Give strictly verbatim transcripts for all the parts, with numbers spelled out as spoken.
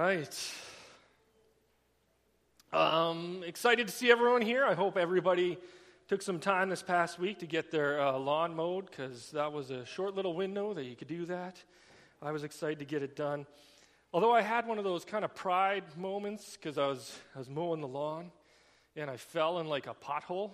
right. Um, excited to see everyone here. I hope everybody took some time this past week to get their uh, lawn mowed, because that was a short little window that you could do that. I was excited to get it done. Although I had one of those kind of pride moments, because I was I was mowing the lawn, and I fell in like a pothole,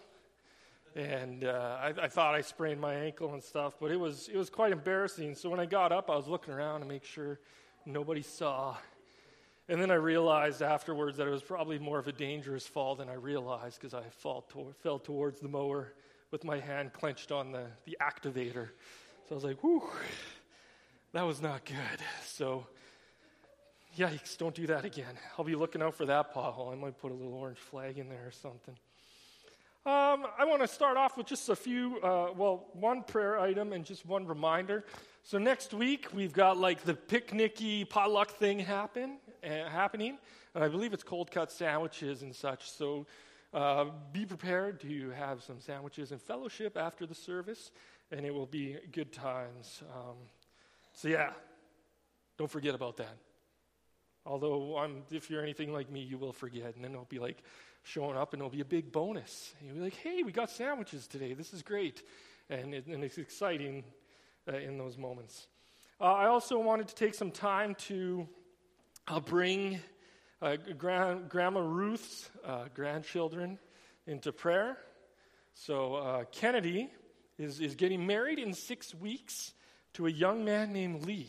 and uh, I, I thought I sprained my ankle and stuff, but it was it was quite embarrassing. So when I got up, I was looking around to make sure nobody saw. And then I realized afterwards that it was probably more of a dangerous fall than I realized, because I fall to- fell towards the mower with my hand clenched on the, the activator. So I was like, whew, that was not good. So, yikes, don't do that again. I'll be looking out for that pothole. I might put a little orange flag in there or something. Um, I want to start off with just a few, uh, well, one prayer item and just one reminder. So next week, we've got like the picnicky potluck thing happen, uh, happening, and I believe it's cold cut sandwiches and such. So uh, be prepared to have some sandwiches and fellowship after the service, and it will be good times. Um, so yeah, don't forget about that. Although I'm, if you're anything like me, you will forget, and then it'll be like showing up, and it'll be a big bonus. And you'll be like, hey, we got sandwiches today. This is great, and, it, and it's exciting. Uh, in those moments. Uh, I also wanted to take some time to uh, bring uh, Gra- Grandma Ruth's uh, grandchildren into prayer. So uh, Kennedy is, is getting married in six weeks to a young man named Lee.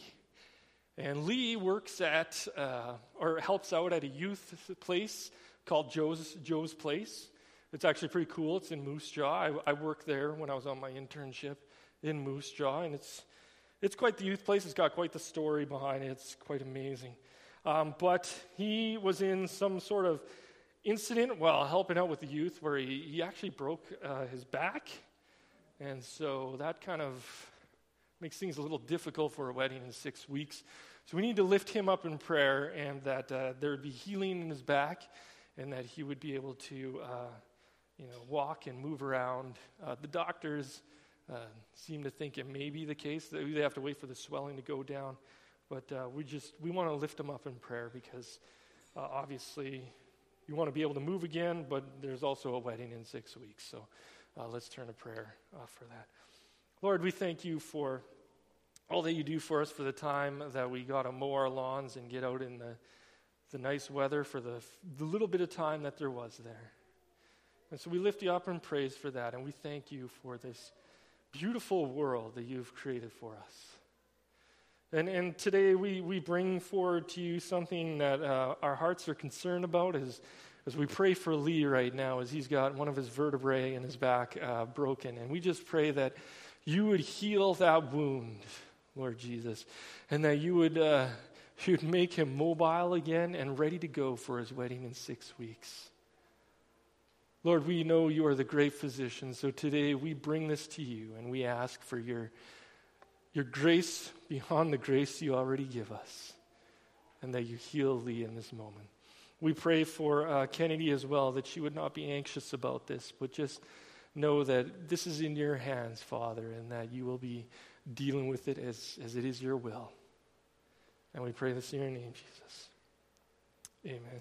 And Lee works at, uh, or helps out at a youth place called Joe's, Joe's Place. It's actually pretty cool. It's in Moose Jaw. I, I worked there when I was on my internship in Moose Jaw, and it's it's quite the youth place. It's got quite the story behind it. It's quite amazing. Um, but he was in some sort of incident while helping out with the youth where he, he actually broke uh, his back, and so that kind of makes things a little difficult for a wedding in six weeks. So we need to lift him up in prayer, and that uh, there would be healing in his back, and that he would be able to uh, you know, walk and move around. Uh, the doctors Uh, seem to think it may be the case that they have to wait for the swelling to go down, but uh, we just we want to lift them up in prayer, because uh, obviously you want to be able to move again, but there's also a wedding in six weeks. So uh, let's turn to prayer uh, for that. Lord, we thank you for all that you do for us, for the time that we got to mow our lawns and get out in the the nice weather, for the the little bit of time that there was there. And so we lift you up in praise for that, and we thank you for this beautiful world that you've created for us. And and today we, we bring forward to you something that uh, our hearts are concerned about as, as we pray for Lee right now, as he's got one of his vertebrae in his back uh, broken. And we just pray that you would heal that wound, Lord Jesus, and that you would, uh, you would make him mobile again and ready to go for his wedding in six weeks. Lord, we know you are the great physician, so today we bring this to you, and we ask for your, your grace beyond the grace you already give us, and that you heal Lee in this moment. We pray for uh, Kennedy as well, that she would not be anxious about this, but just know that this is in your hands, Father, and that you will be dealing with it as, as it is your will. And we pray this in your name, Jesus. Amen.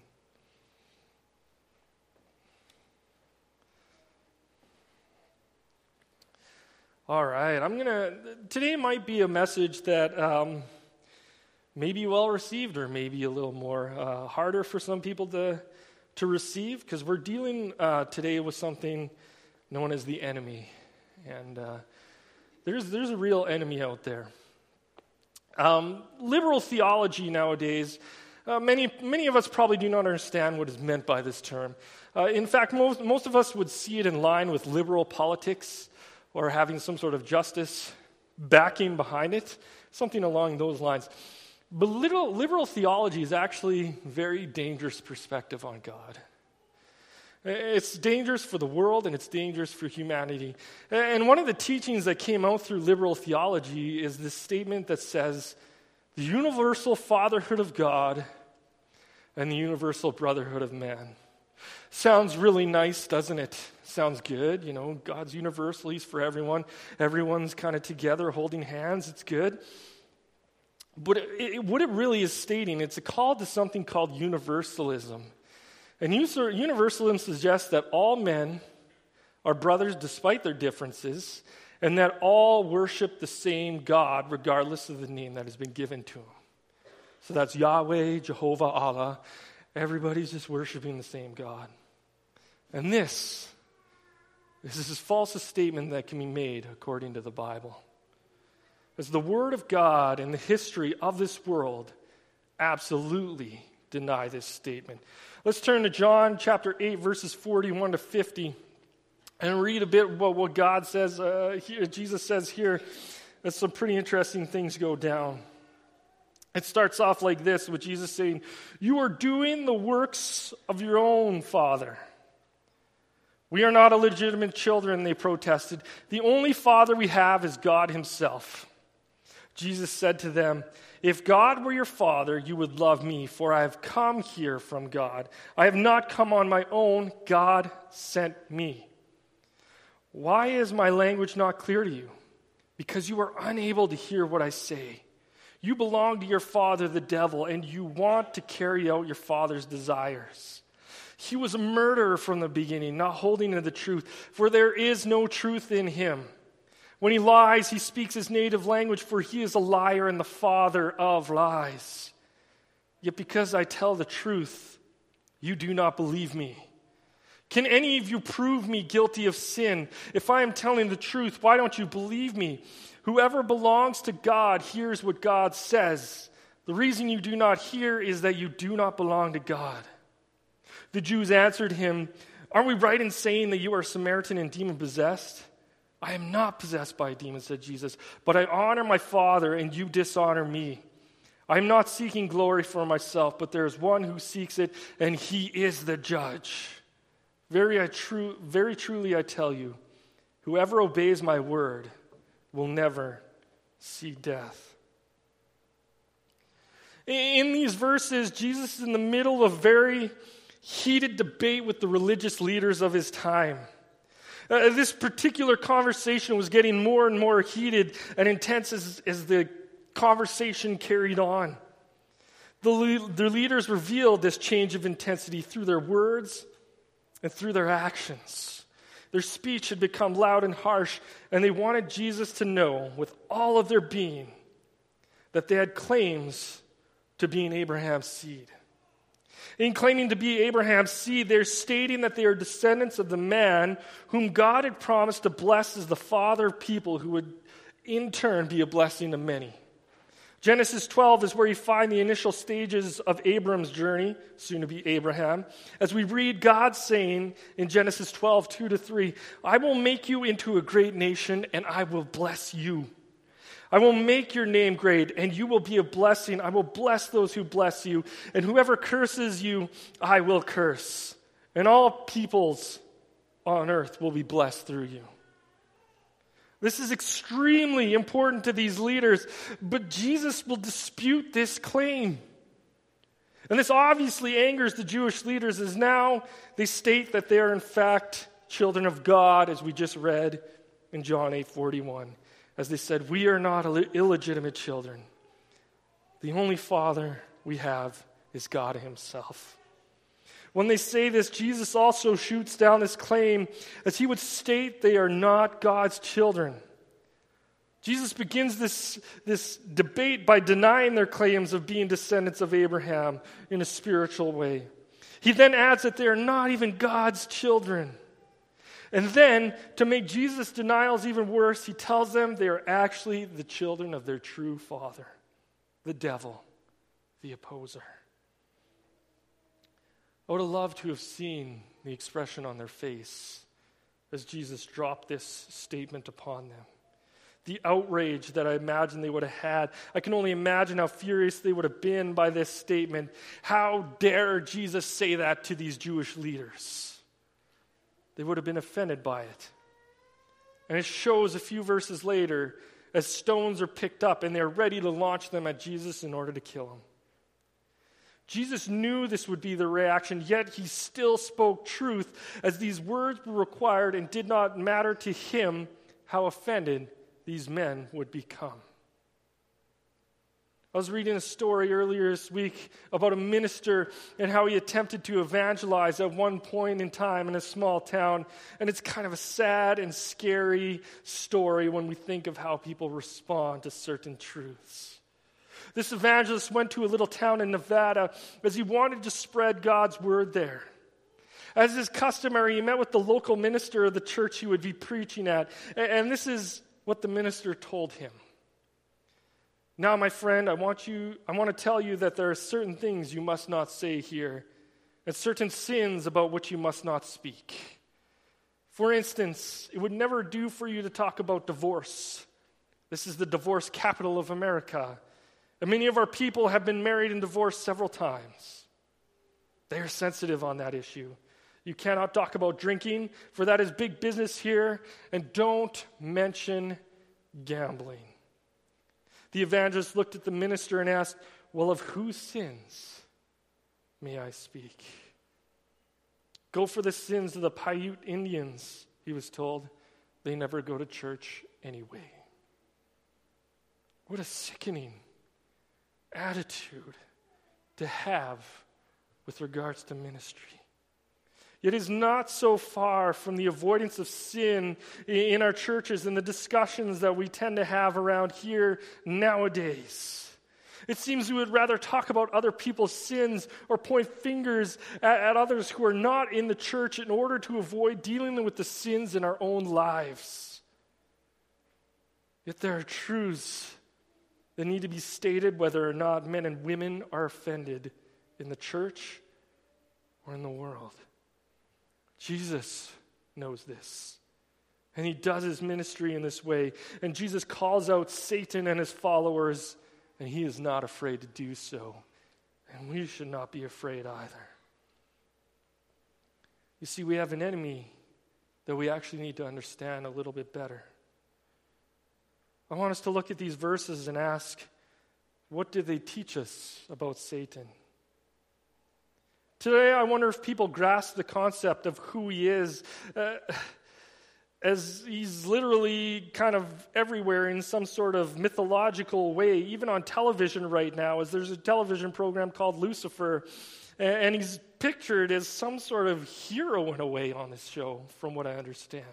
All right, I'm going to, today might be a message that um, may be well received, or maybe a little more uh, harder for some people to to receive, because we're dealing uh, today with something known as the enemy. And uh, there's, there's a real enemy out there. Um, liberal theology nowadays, uh, many, many of us probably do not understand what is meant by this term. Uh, in fact, most, most of us would see it in line with liberal politics, or having some sort of justice backing behind it, something along those lines. But liberal, liberal theology is actually a very dangerous perspective on God. It's dangerous for the world, and it's dangerous for humanity. And one of the teachings that came out through liberal theology is this statement that says, the universal fatherhood of God and the universal brotherhood of man. Sounds really nice, doesn't it? Sounds good. You know, God's universal. He's for everyone. Everyone's kind of together holding hands. It's good. But it, it, what it really is stating, it's a call to something called universalism. And universalism suggests that all men are brothers despite their differences, and that all worship the same God regardless of the name that has been given to them. So that's Yahweh, Jehovah, Allah. Everybody's just worshiping the same God. And this, this is as false a statement that can be made according to the Bible. As the Word of God and the history of this world absolutely deny this statement. Let's turn to John chapter eight, verses forty-one to fifty, and read a bit about what God says, uh, here, Jesus says here. That some pretty interesting things go down. It starts off like this, with Jesus saying, "You are doing the works of your own father." "We are not illegitimate children," they protested. "The only father we have is God himself." Jesus said to them, "If God were your father, you would love me, for I have come here from God. I have not come on my own. God sent me. Why is my language not clear to you? Because you are unable to hear what I say. You belong to your father, the devil, and you want to carry out your father's desires. He was a murderer from the beginning, not holding to the truth, for there is no truth in him. When he lies, he speaks his native language, for he is a liar and the father of lies. Yet because I tell the truth, you do not believe me. Can any of you prove me guilty of sin? If I am telling the truth, why don't you believe me? Whoever belongs to God hears what God says. The reason you do not hear is that you do not belong to God." The Jews answered him, "Aren't we right in saying that you are Samaritan and demon-possessed?" "I am not possessed by a demon," said Jesus, "but I honor my Father, and you dishonor me. I am not seeking glory for myself, but there is one who seeks it, and he is the judge. Very, I tru- very truly I tell you, whoever obeys my word will never see death." In these verses, Jesus is in the middle of a very heated debate with the religious leaders of his time. Uh, this particular conversation was getting more and more heated and intense as, as the conversation carried on. The, le- the leaders revealed this change of intensity through their words and through their actions. Their speech had become loud and harsh, and they wanted Jesus to know with all of their being that they had claims to being Abraham's seed. In claiming to be Abraham's seed, they're stating that they are descendants of the man whom God had promised to bless as the father of people who would in turn be a blessing to many. Genesis twelve is where you find the initial stages of Abram's journey, soon to be Abraham. As we read God saying in Genesis twelve, two to three, "I will make you into a great nation, and I will bless you. I will make your name great, and you will be a blessing. I will bless those who bless you, and whoever curses you, I will curse. And all peoples on earth will be blessed through you." This is extremely important to these leaders, but Jesus will dispute this claim. And this obviously angers the Jewish leaders, as now they state that they are in fact children of God, as we just read in John eight forty-one. As they said, "We are not illegitimate children. The only father we have is God himself." When they say this, Jesus also shoots down this claim, as he would state they are not God's children. Jesus begins this, this debate by denying their claims of being descendants of Abraham in a spiritual way. He then adds that they are not even God's children. And then, to make Jesus' denials even worse, he tells them they are actually the children of their true father, the devil, the opposer. I would have loved to have seen the expression on their face as Jesus dropped this statement upon them. The outrage that I imagine they would have had. I can only imagine how furious they would have been by this statement. How dare Jesus say that to these Jewish leaders? They would have been offended by it. And it shows a few verses later as stones are picked up and they're ready to launch them at Jesus in order to kill him. Jesus knew this would be the reaction, yet he still spoke truth, as these words were required and did not matter to him how offended these men would become. I was reading a story earlier this week about a minister and how he attempted to evangelize at one point in time in a small town. And it's kind of a sad and scary story when we think of how people respond to certain truths. This evangelist went to a little town in Nevada as he wanted to spread God's word there. As is customary, he met with the local minister of the church he would be preaching at. And this is what the minister told him. Now, my friend, I want you, I want to tell you that there are certain things you must not say here, and certain sins about which you must not speak. For instance, it would never do for you to talk about divorce. This is the divorce capital of America, and many of our people have been married and divorced several times. They are sensitive on that issue. You cannot talk about drinking, for that is big business here, and don't mention gambling. The evangelist looked at the minister and asked, well, of whose sins may I speak? Go for the sins of the Paiute Indians, he was told. They never go to church anyway. What a sickening attitude to have with regards to ministry. It is not so far from the avoidance of sin in our churches and the discussions that we tend to have around here nowadays. It seems we would rather talk about other people's sins or point fingers at, at others who are not in the church in order to avoid dealing with the sins in our own lives. Yet there are truths that need to be stated whether or not men and women are offended in the church or in the world. Jesus knows this, and he does his ministry in this way. And Jesus calls out Satan and his followers, and he is not afraid to do so. And we should not be afraid either. You see, we have an enemy that we actually need to understand a little bit better. I want us to look at these verses and ask, what did they teach us about Satan? Today, I wonder if people grasp the concept of who he is, uh, as he's literally kind of everywhere in some sort of mythological way, even on television right now, as there's a television program called Lucifer, and, and he's pictured as some sort of hero in a way on this show, from what I understand.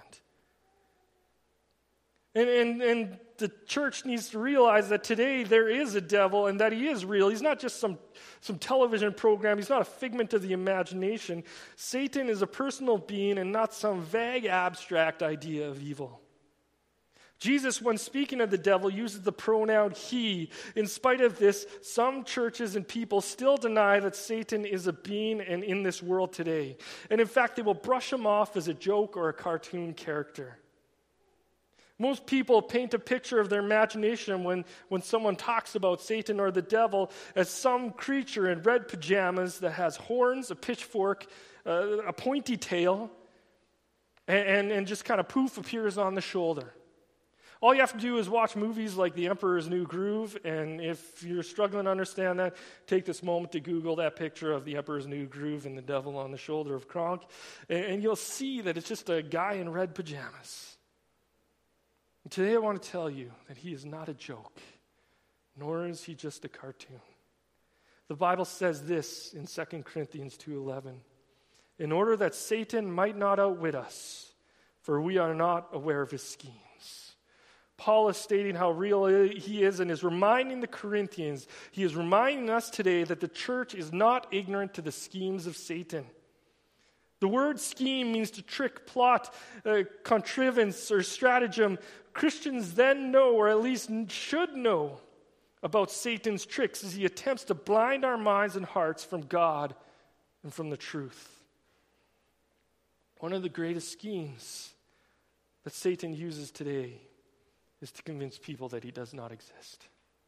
And, and, and the church needs to realize that today there is a devil and that he is real. He's not just some, some television program. He's not a figment of the imagination. Satan is a personal being and not some vague, abstract idea of evil. Jesus, when speaking of the devil, uses the pronoun he. In spite of this, some churches and people still deny that Satan is a being and in this world today. And in fact, they will brush him off as a joke or a cartoon character. Most people paint a picture of their imagination when, when someone talks about Satan or the devil as some creature in red pajamas that has horns, a pitchfork, uh, a pointy tail, and, and, and just kind of poof appears on the shoulder. All you have to do is watch movies like The Emperor's New Groove, and if you're struggling to understand that, take this moment to Google that picture of The Emperor's New Groove and the devil on the shoulder of Kronk, and, and you'll see that it's just a guy in red pajamas. Today I want to tell you that he is not a joke, nor is he just a cartoon. The Bible says this in Second Corinthians two eleven, in order that Satan might not outwit us, for we are not aware of his schemes. Paul is stating how real he is and is reminding the Corinthians, he is reminding us today that the church is not ignorant to the schemes of Satan. The word scheme means to trick, plot, uh, contrivance, or stratagem. Christians then know, or at least should know, about Satan's tricks as he attempts to blind our minds and hearts from God and from the truth. One of the greatest schemes that Satan uses today is to convince people that he does not exist.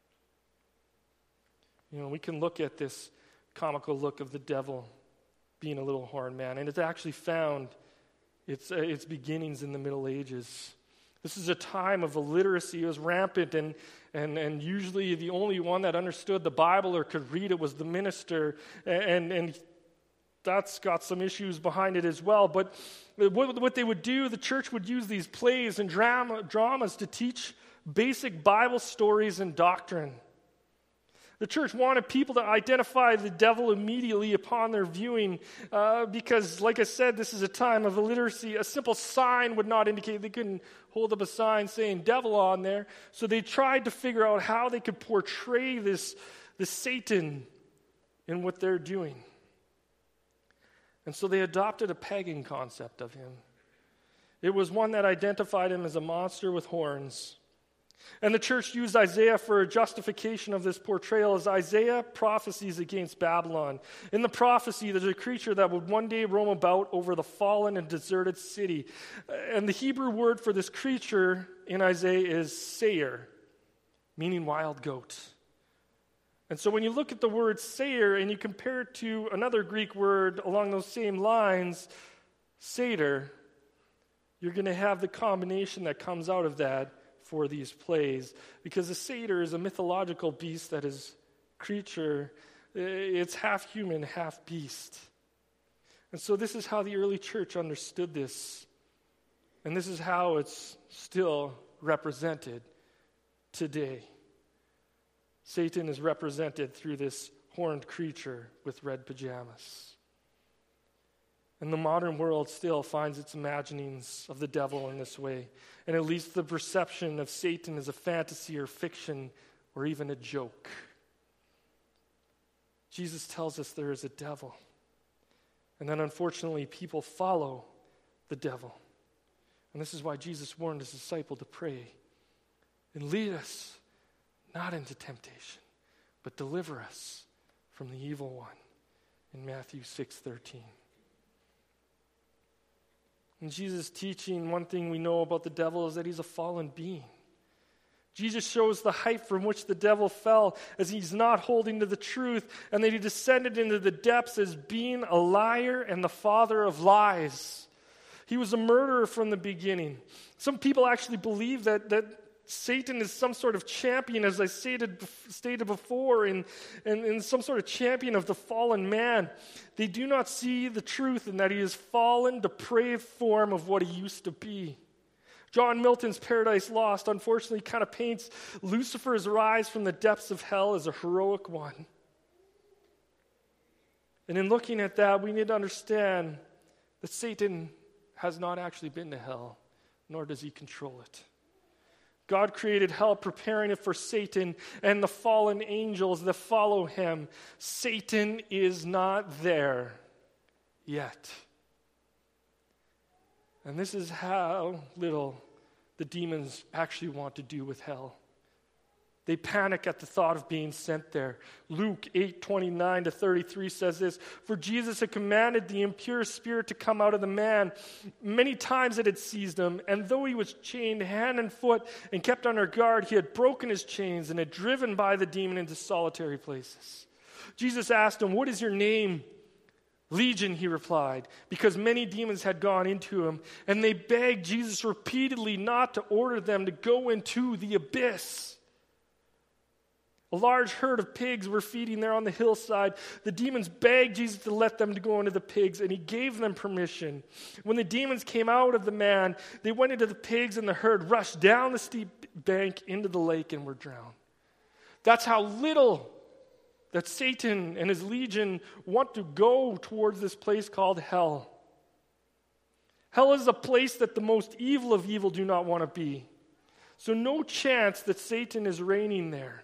You know, we can look at this comical look of the devil being a little horn man, and it's actually found its, uh, its beginnings in the Middle Ages. This is a time of illiteracy. It was rampant, and, and, and usually the only one that understood the Bible or could read it was the minister, and, and that's got some issues behind it as well. But what, what they would do, the church would use these plays and drama, dramas to teach basic Bible stories and doctrine. The church wanted people to identify the devil immediately upon their viewing uh, because, like I said, this is a time of illiteracy. A simple sign would not indicate. They couldn't hold up a sign saying devil on there. So they tried to figure out how they could portray this, this Satan in what they're doing. And so they adopted a pagan concept of him. It was one that identified him as a monster with horns. And the church used Isaiah for a justification of this portrayal as Isaiah prophesies against Babylon. In the prophecy, there's a creature that would one day roam about over the fallen and deserted city. And the Hebrew word for this creature in Isaiah is seir, meaning wild goat. And so when you look at the word seir and you compare it to another Greek word along those same lines, satyr, you're going to have the combination that comes out of that for these plays, because a satyr is a mythological beast that is creature. It's half human, half beast. And so this is how the early church understood this. And this is how it's still represented today. Satan is represented through this horned creature with red pajamas. And the modern world still finds its imaginings of the devil in this way. And at least the perception of Satan as a fantasy or fiction or even a joke. Jesus tells us there is a devil. And then unfortunately people follow the devil. And this is why Jesus warned his disciple to pray and lead us not into temptation, but deliver us from the evil one in Matthew six thirteen. In Jesus' teaching, one thing we know about the devil is that he's a fallen being. Jesus shows the height from which the devil fell as he's not holding to the truth, and that he descended into the depths as being a liar and the father of lies. He was a murderer from the beginning. Some people actually believe that, that Satan is some sort of champion, as I stated, stated before, and, and, and some sort of champion of the fallen man. They do not see the truth in that he is fallen, depraved form of what he used to be. John Milton's Paradise Lost unfortunately kind of paints Lucifer's rise from the depths of hell as a heroic one. And in looking at that, we need to understand that Satan has not actually been to hell, nor does he control it. God created hell, preparing it for Satan and the fallen angels that follow him. Satan is not there yet. And this is how little the demons actually want to do with hell. They panic at the thought of being sent there. Luke eight twenty-nine to thirty-three says this, "For Jesus had commanded the impure spirit to come out of the man. Many times it had seized him, and though he was chained hand and foot and kept under guard, he had broken his chains and had driven by the demon into solitary places. Jesus asked him, 'What is your name?' 'Legion,' he replied, because many demons had gone into him, and they begged Jesus repeatedly not to order them to go into the abyss. A large herd of pigs were feeding there on the hillside. The demons begged Jesus to let them to go into the pigs, and he gave them permission. When the demons came out of the man, they went into the pigs, and the herd rushed down the steep bank into the lake and were drowned." That's how little that Satan and his legion want to go towards this place called hell. Hell is a place that the most evil of evil do not want to be. So no chance that Satan is reigning there.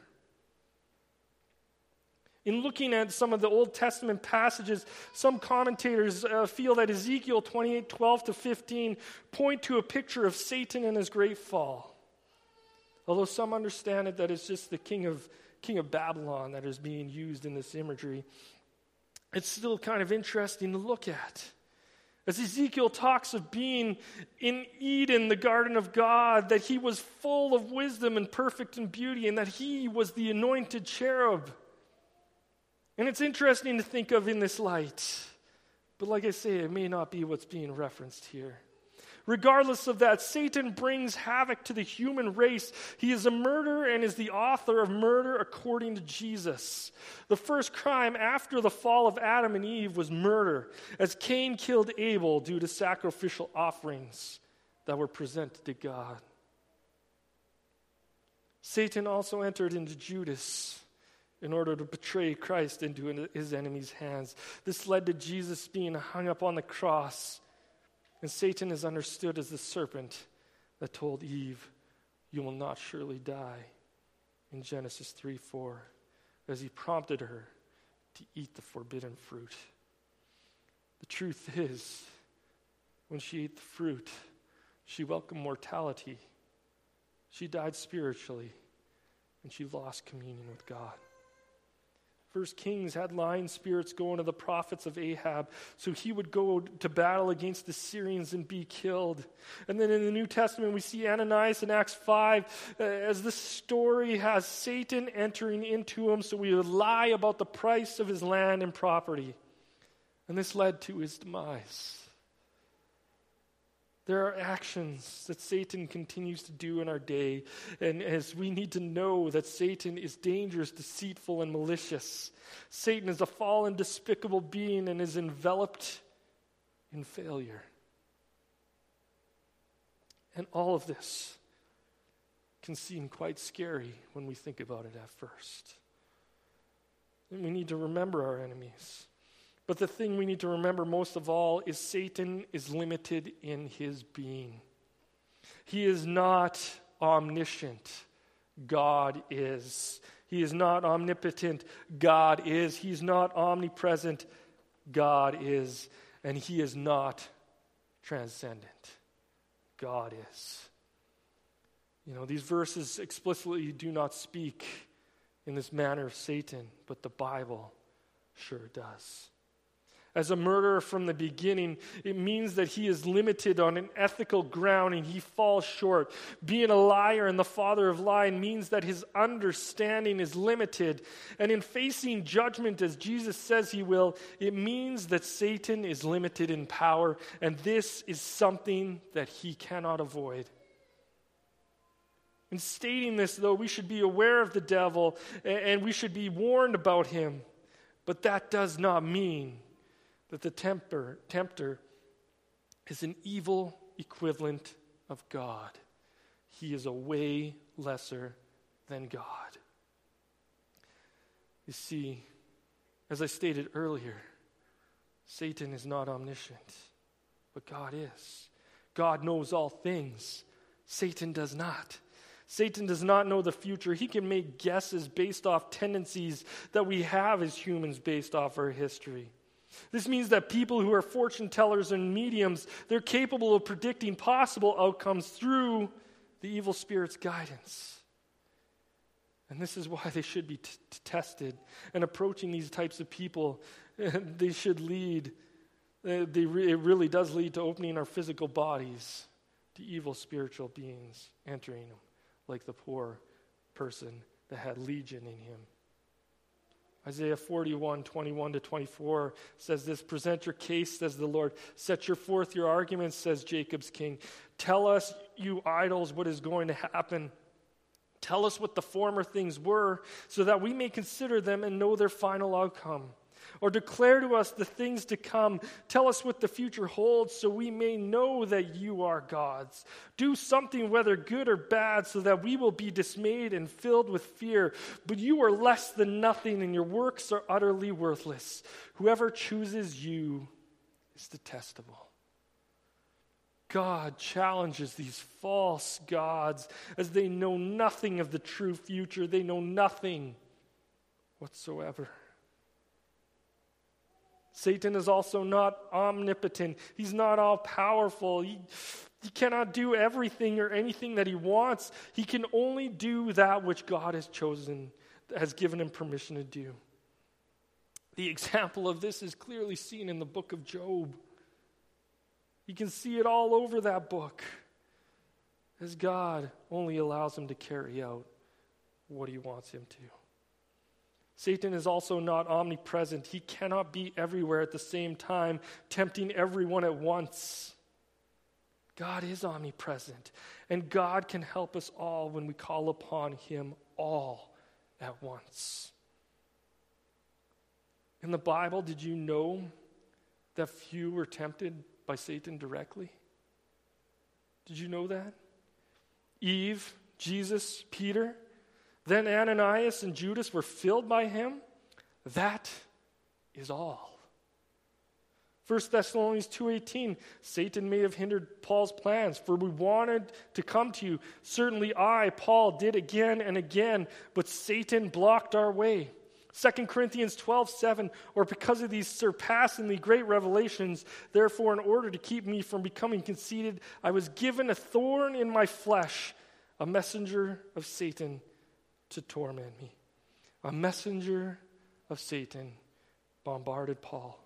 In looking at some of the Old Testament passages, some commentators uh, feel that Ezekiel twenty-eight twelve to fifteen point to a picture of Satan and his great fall. Although some understand it that it's just the king of king of Babylon that is being used in this imagery, it's still kind of interesting to look at. As Ezekiel talks of being in Eden, the garden of God, that he was full of wisdom and perfect in beauty, and that he was the anointed cherub. And it's interesting to think of in this light. But like I say, it may not be what's being referenced here. Regardless of that, Satan brings havoc to the human race. He is a murderer and is the author of murder according to Jesus. The first crime after the fall of Adam and Eve was murder, as Cain killed Abel due to sacrificial offerings that were presented to God. Satan also entered into Judas in order to betray Christ into his enemies' hands. This led to Jesus being hung up on the cross. And Satan is understood as the serpent that told Eve, "You will not surely die," in Genesis three four, as he prompted her to eat the forbidden fruit. The truth is, when she ate the fruit, she welcomed mortality. She died spiritually, and she lost communion with God. First Kings had lying spirits going to the prophets of Ahab, so he would go to battle against the Syrians and be killed. And then in the New Testament, we see Ananias in Acts five, uh, as this story has Satan entering into him, so he would lie about the price of his land and property. And this led to his demise. There are actions that Satan continues to do in our day, and as we need to know that Satan is dangerous, deceitful, and malicious. Satan is a fallen, despicable being and is enveloped in failure. And all of this can seem quite scary when we think about it at first. And we need to remember our enemies. But the thing we need to remember most of all is Satan is limited in his being. He is not omniscient. God is. He is not omnipotent. God is. He's not omnipresent. God is. And he is not transcendent. God is. You know, these verses explicitly do not speak in this manner of Satan, but the Bible sure does. As a murderer from the beginning, it means that he is limited on an ethical ground and he falls short. Being a liar and the father of lying means that his understanding is limited. And in facing judgment, as Jesus says he will, it means that Satan is limited in power, and this is something that he cannot avoid. In stating this, though, we should be aware of the devil and we should be warned about him. But that does not mean that the tempter, tempter is an evil equivalent of God. He is a way lesser than God. You see, as I stated earlier, Satan is not omniscient, but God is. God knows all things. Satan does not. Satan does not know the future. He can make guesses based off tendencies that we have as humans based off our history. This means that people who are fortune tellers and mediums, they're capable of predicting possible outcomes through the evil spirit's guidance. And this is why they should be t- t- tested. And approaching these types of people, they should lead, uh, they re- it really does lead to opening our physical bodies to evil spiritual beings entering them, like the poor person that had legion in him. Isaiah forty-one, twenty-one to twenty-four says this, "Present your case, says the Lord. Set your forth your arguments, says Jacob's king. Tell us, you idols, what is going to happen. Tell us what the former things were, so that we may consider them and know their final outcome. Or declare to us the things to come. Tell us what the future holds, so we may know that you are gods. Do something, whether good or bad, so that we will be dismayed and filled with fear. But you are less than nothing, and your works are utterly worthless. Whoever chooses you is detestable." God challenges these false gods as they know nothing of the true future. They know nothing whatsoever. Satan is also not omnipotent. He's not all-powerful. He, he cannot do everything or anything that he wants. He can only do that which God has chosen, has given him permission to do. The example of this is clearly seen in the book of Job. You can see it all over that book, as God only allows him to carry out what he wants him to. Satan is also not omnipresent. He cannot be everywhere at the same time, tempting everyone at once. God is omnipresent, and God can help us all when we call upon him all at once. In the Bible, did you know that few were tempted by Satan directly? Did you know that? Eve, Jesus, Peter, Then Ananias and Judas were filled by him. That is all. First Thessalonians two eighteen, Satan may have hindered Paul's plans, for we wanted to come to you. Certainly I, Paul, did again and again, but Satan blocked our way. Second Corinthians twelve seven, or because of these surpassingly great revelations, therefore in order to keep me from becoming conceited, I was given a thorn in my flesh, a messenger of Satan to torment me. A messenger of Satan bombarded Paul.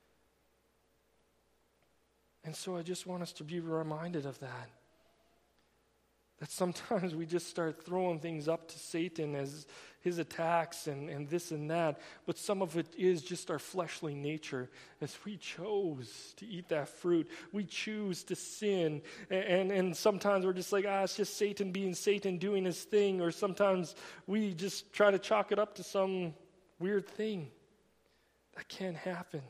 And so I just want us to be reminded of that. That sometimes we just start throwing things up to Satan as his attacks and, and this and that. But some of it is just our fleshly nature. As we chose to eat that fruit, we choose to sin. And, and, and sometimes we're just like, ah, it's just Satan being Satan, doing his thing. Or sometimes we just try to chalk it up to some weird thing. That can't happen.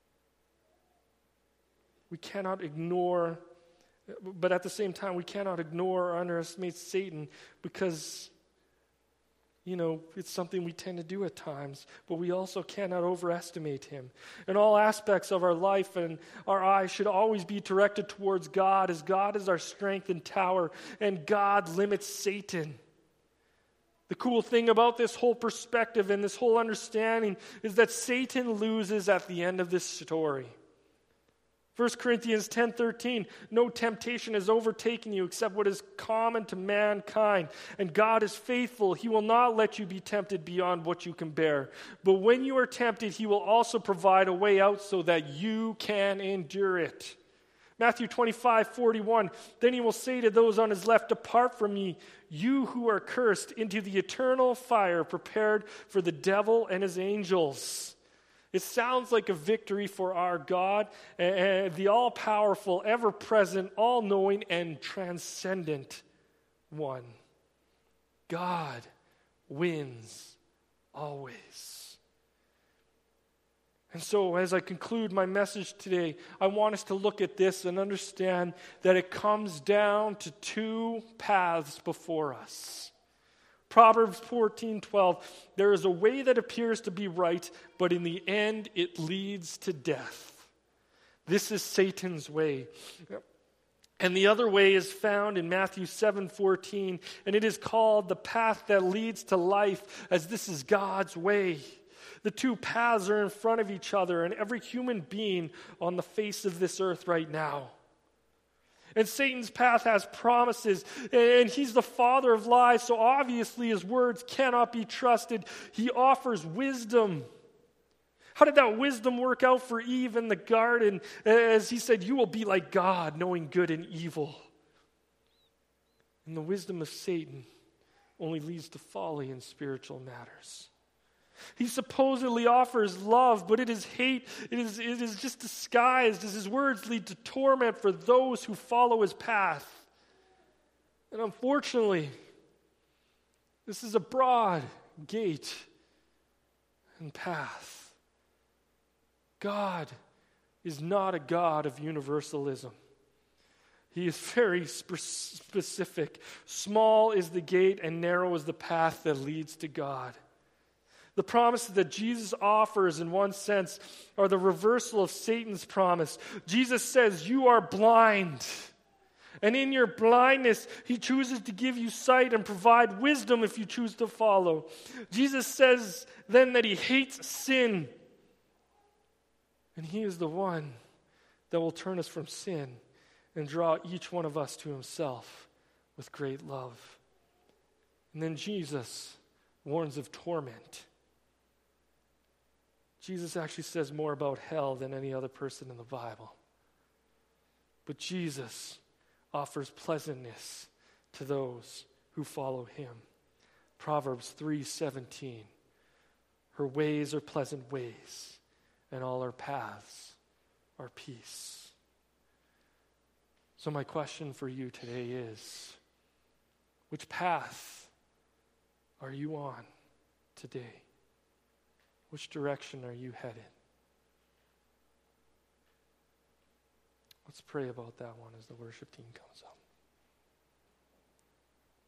We cannot ignore, but at the same time, we cannot ignore or underestimate Satan because, you know, it's something we tend to do at times, but we also cannot overestimate him. In all aspects of our life, and our eyes should always be directed towards God, as God is our strength and tower, and God limits Satan. The cool thing about this whole perspective and this whole understanding is that Satan loses at the end of this story. First Corinthians ten thirteen, no temptation has overtaken you except what is common to mankind. And God is faithful. He will not let you be tempted beyond what you can bear. But when you are tempted, he will also provide a way out so that you can endure it. Matthew twenty-five forty-one, then he will say to those on his left, depart from me, you who are cursed, into the eternal fire prepared for the devil and his angels. It sounds like a victory for our God, and the all-powerful, ever-present, all-knowing, and transcendent one. God wins always. And so as I conclude my message today, I want us to look at this and understand that it comes down to two paths before us. Proverbs fourteen twelve, there is a way that appears to be right, but in the end it leads to death. This is Satan's way. And the other way is found in Matthew seven fourteen, and it is called the path that leads to life, as this is God's way. The two paths are in front of each other, and every human being on the face of this earth right now. And Satan's path has promises, and he's the father of lies, so obviously his words cannot be trusted. He offers wisdom. How did that wisdom work out for Eve in the garden? As he said, you will be like God, knowing good and evil. And the wisdom of Satan only leads to folly in spiritual matters. He supposedly offers love, but it is hate. It is, it is just disguised as his words lead to torment for those who follow his path. And unfortunately, this is a broad gate and path. God is not a God of universalism. He is very spe- specific. Small is the gate and narrow is the path that leads to God. The promises that Jesus offers, in one sense, are the reversal of Satan's promise. Jesus says, you are blind. And in your blindness, he chooses to give you sight and provide wisdom if you choose to follow. Jesus says then that he hates sin. And he is the one that will turn us from sin and draw each one of us to himself with great love. And then Jesus warns of torment. Jesus actually says more about hell than any other person in the Bible. But Jesus offers pleasantness to those who follow him. Proverbs three seventeen. Her ways are pleasant ways, and all her paths are peace. So my question for you today is, which path are you on today? Which direction are you headed? Let's pray about that one as the worship team comes up.